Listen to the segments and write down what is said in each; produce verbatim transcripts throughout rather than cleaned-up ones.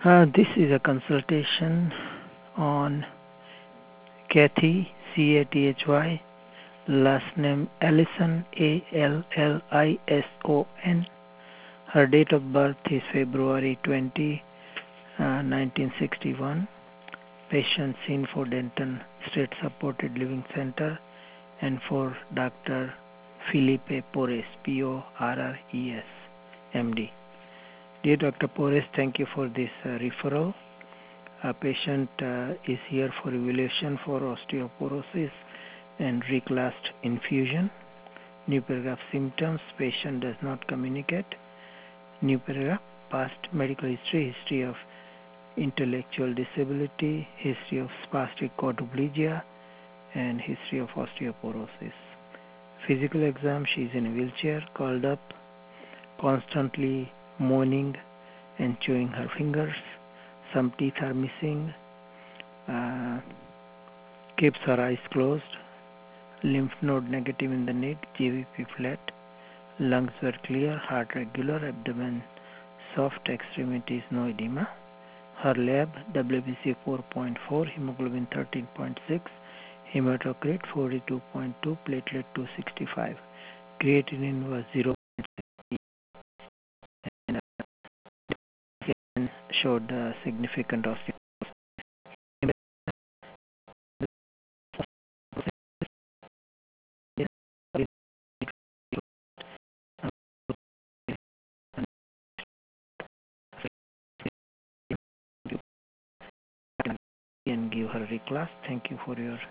Uh, this is a consultation on Cathy, C A T H Y, last name Allison, A L L I S O N. Her date of birth is February twentieth, uh, nineteen sixty-one. Patient seen for Denton State Supported Living Center and for Doctor Felipe Porres, P O R R E S, M D. Dear Doctor Porres, thank you for this uh, referral. A patient uh, is here for evaluation for osteoporosis and reclassed infusion. New paragraph symptoms, patient does not communicate. New paragraph, past medical history, history of intellectual disability, history of spastic quadriplegia, and history of osteoporosis. Physical exam, she is in a wheelchair, curled up, constantly moaning and chewing her fingers. Some teeth are missing. Uh, keeps her eyes closed. Lymph node negative in the neck, G V P flat. Lungs were clear, heart regular, abdomen soft, extremities no edema. Her lab, W B C four point four, hemoglobin thirteen point six, hematocrit forty-two point two, platelet two sixty-five. Creatinine was zero. And showed uh, significant osteoporosis. And give her a reclass. Thank you for your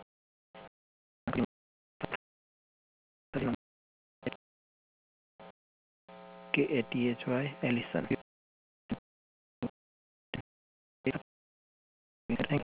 K A T H Y Allison. Thank